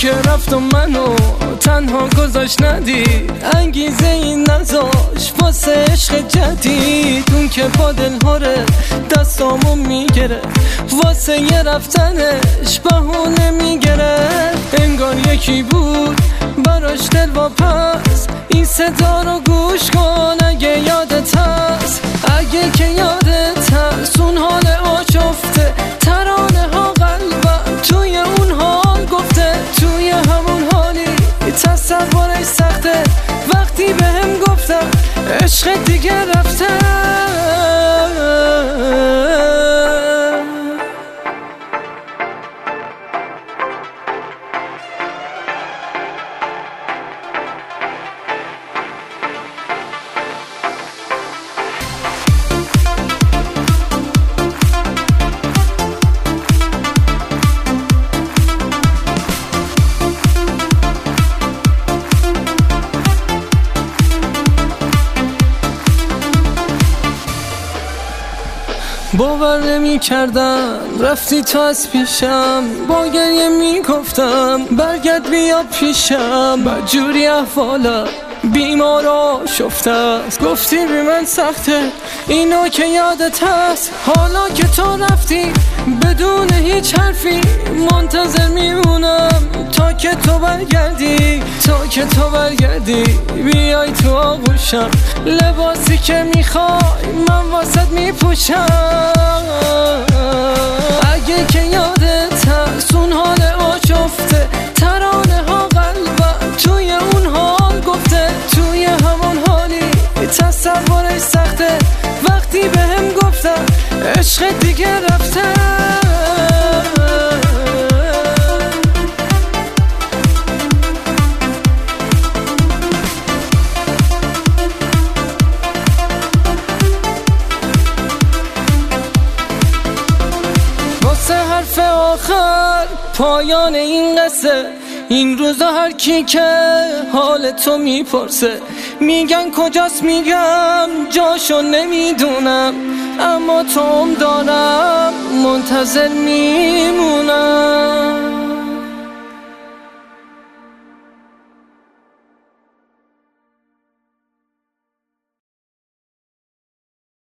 که رفت و منو تنها گذاشت ندید، انگیزه این نذاش واسه عشق جدید. اون که با دلهاره دستامو میگره، واسه یه رفتنش بهونه میگره. انگار یکی بود براش دل واپس، این صدا رو گوش کن اگه یادت هست. اگه که یادت هست اون حال آشفته، ترانه ها قلبم توی اون حال گفته. توی همون حالی تصورش سخته، وقتی بهم گفتم عشق دیگه رفته. باور نمی کردم رفتی تو از پیشم، با گریه می گفتم برگرد بیا پیشم. بدجوری احوالم بیمار آشفته است، گفتی بی من سخته اینو که یادت هست. حالا که تو رفتی بدون هیچ حرفی منتظر میمونم تا که تو برگردی، تا که تو برگردی بیای تو آغوشم. لباسی که میخوای من واسط میپوشم. اگه که یادت هست اون حال آشفته، ترانه ها قلبم توی اون حال گفته. توی همون حالی تصورش سخته، وقتی بهم گفتم عشق دیگه رفته. واسه حرف آخر پایان این قصه، این روزا هر کی که حال تو میپرسه میگن کجاست، میگم جاشو نمیدونم، اما توم دارم منتظر میمونم.